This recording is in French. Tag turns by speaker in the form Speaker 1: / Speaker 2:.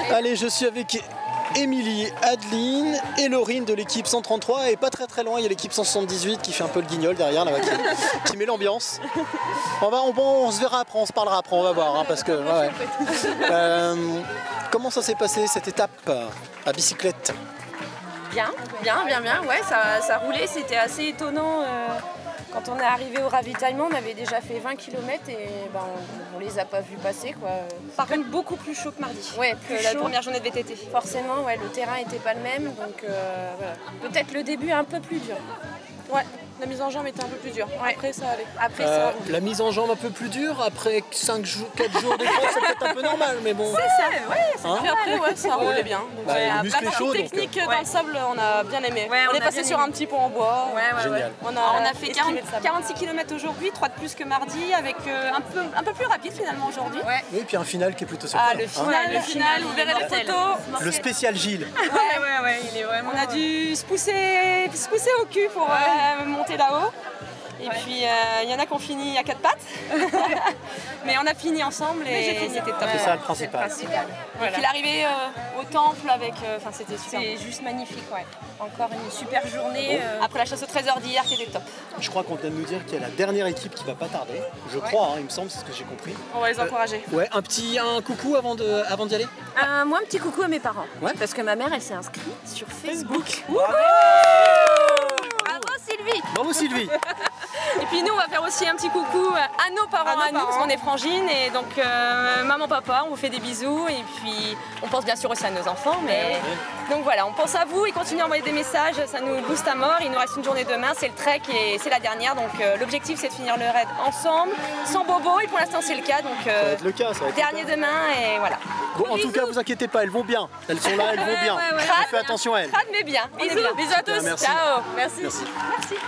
Speaker 1: Allez, je suis avec Émilie, Adeline et Laurine de l'équipe 133 et pas très loin, il y a l'équipe 178 qui fait un peu le guignol derrière là, qui met l'ambiance. On se verra après, on se parlera après, on va voir parce que comment ça s'est passé cette étape à bicyclette?
Speaker 2: Bien, ouais, ça roulait, c'était assez étonnant. Quand on est arrivé au ravitaillement, on avait déjà fait 20 km et on les a pas vus passer, quoi.
Speaker 3: Par contre, beaucoup plus chaud que mardi,
Speaker 2: que
Speaker 3: la première journée de VTT.
Speaker 2: Forcément, ouais, le terrain n'était pas le même, donc voilà. Peut-être le début un peu plus dur.
Speaker 3: Ouais, la mise en jambe était un peu plus dure. Ouais. Après, ça allait.
Speaker 1: La mise en jambe un peu plus dure, après 4 jours d'écran, c'est peut-être un peu normal, mais bon.
Speaker 3: C'est ça, ouais. Puis après, ça roulait bien.
Speaker 1: Le muscle est chaud.
Speaker 3: Technique dans le sable, on a bien aimé. Ouais, on est passé sur un petit pont en bois.
Speaker 1: Génial.
Speaker 3: On a fait 46 km aujourd'hui, 3 de plus que mardi, avec un peu plus rapide finalement aujourd'hui.
Speaker 1: Oui, puis un final qui est plutôt sympa.
Speaker 3: Le final, vous verrez les photos.
Speaker 1: Le spécial Gilles.
Speaker 3: Ouais, il est vraiment... On a dû se pousser au cul pour monter là-haut. Et puis il y en a qui ont fini à 4 pattes. Mais on a fini ensemble et c'était top.
Speaker 1: C'est ça le principal.
Speaker 3: Voilà. Puis l'arrivée au temple avec... c'était super.
Speaker 2: C'est juste magnifique, ouais. Encore une super journée.
Speaker 3: Après la chasse au trésor d'hier qui était top.
Speaker 1: Je crois qu'on vient de nous dire qu'il y a la dernière équipe qui va pas tarder. Je crois, il me semble, c'est ce que j'ai compris.
Speaker 3: On va les encourager.
Speaker 1: Ouais, un coucou avant d'y aller.
Speaker 2: Moi, un petit coucou à mes parents.
Speaker 1: Ouais.
Speaker 2: Parce que ma mère, elle s'est inscrite sur Facebook.
Speaker 1: Bravo Sylvie.
Speaker 3: Et puis nous, on va faire aussi un petit coucou à nos parents, parce qu'on est frangines. Et donc, maman, papa, on vous fait des bisous. Et puis, on pense bien sûr aussi à nos enfants. Mais... Donc voilà, on pense à vous et continuez à envoyer des messages. Ça nous booste à mort. Il nous reste une journée demain, c'est le trek et c'est la dernière. Donc, l'objectif, c'est de finir le raid ensemble, sans bobo. Et pour l'instant, c'est le cas. Donc,
Speaker 1: ça va être le cas.
Speaker 3: dernier demain et voilà.
Speaker 1: Bon, en tout cas, vous inquiétez pas, elles vont bien. Elles sont là, elles vont bien. Faites attention à elles.
Speaker 3: Crade, mais bien. Bisous à tous.
Speaker 1: Merci.
Speaker 3: Ciao.
Speaker 1: Merci.